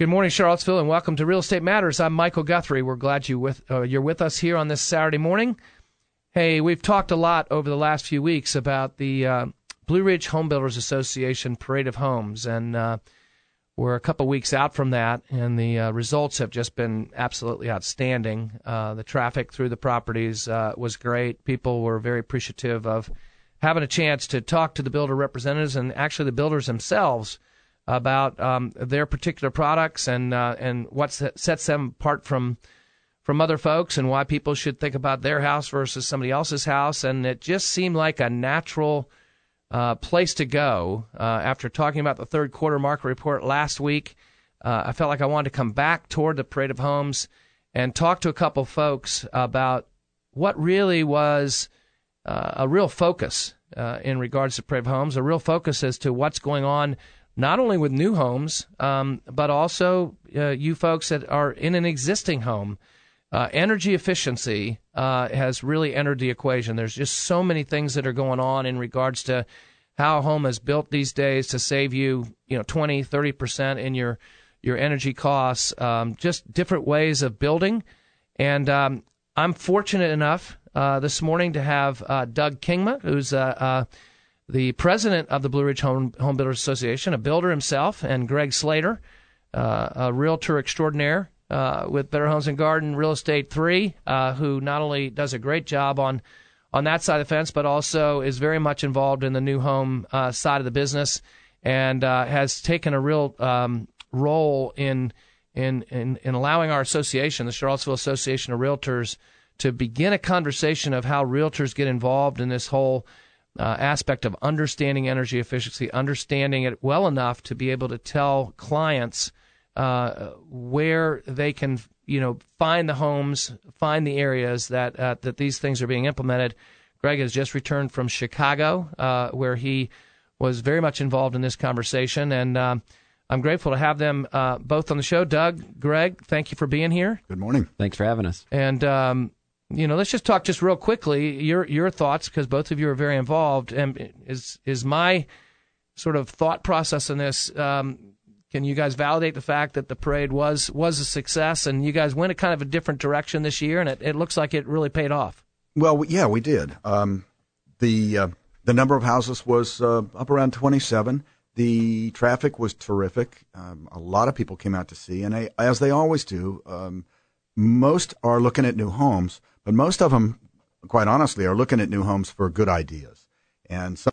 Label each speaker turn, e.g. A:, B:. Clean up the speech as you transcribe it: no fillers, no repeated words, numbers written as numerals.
A: Good morning, Charlottesville, and welcome to Real Estate Matters. I'm Michael Guthrie. We're glad you're with us here on this Saturday morning. Hey, we've talked a lot over the last few weeks about the Blue Ridge Home Builders Association Parade of Homes, and we're a couple weeks out from that, and the results have just been absolutely outstanding. The traffic through the properties was great. People were very appreciative of having a chance to talk to the builder representatives and actually the builders themselves about their particular products and what sets them apart from other folks and why people should think about their house versus somebody else's house. And it just seemed like a natural place to go. After talking about the third quarter market report last week, I felt like I wanted to come back toward the Parade of Homes and talk to a couple folks about what really was a real focus in regards to Parade of Homes, a real focus as to what's going on not only with new homes, but also you folks that are in an existing home. Energy efficiency has really entered the equation. There's just so many things that are going on in regards to how a home is built these days to save you, 20, 30% in your energy costs, just different ways of building. And I'm fortunate enough this morning to have Doug Kingma, who's the president of the Blue Ridge Home Builders Association, a builder himself, and Greg Slater, a realtor extraordinaire with Better Homes and Garden Real Estate 3, who not only does a great job on that side of the fence, but also is very much involved in the new home side of the business and has taken a real role in allowing our association, the Charlottesville Association of Realtors, to begin a conversation of how realtors get involved in this whole aspect of understanding energy efficiency, understanding it well enough to be able to tell clients where they can, find the homes, find the areas that these things are being implemented. Greg has just returned from Chicago, where he was very much involved in this conversation, and I'm grateful to have them both on the show. Doug, Greg, thank you for being here.
B: Good morning.
C: Thanks for having us.
A: And let's just talk just real quickly your thoughts, because both of you are very involved. And is my sort of thought process in this? Can you guys validate the fact that the parade was a success, and you guys went a kind of a different direction this year, and it looks like it really paid off?
B: Well, yeah, we did. The number of houses was up around 27. The traffic was terrific. A lot of people came out to see, and as they always do, most are looking at new homes, but most of them, quite honestly, are looking at new homes for good ideas. And some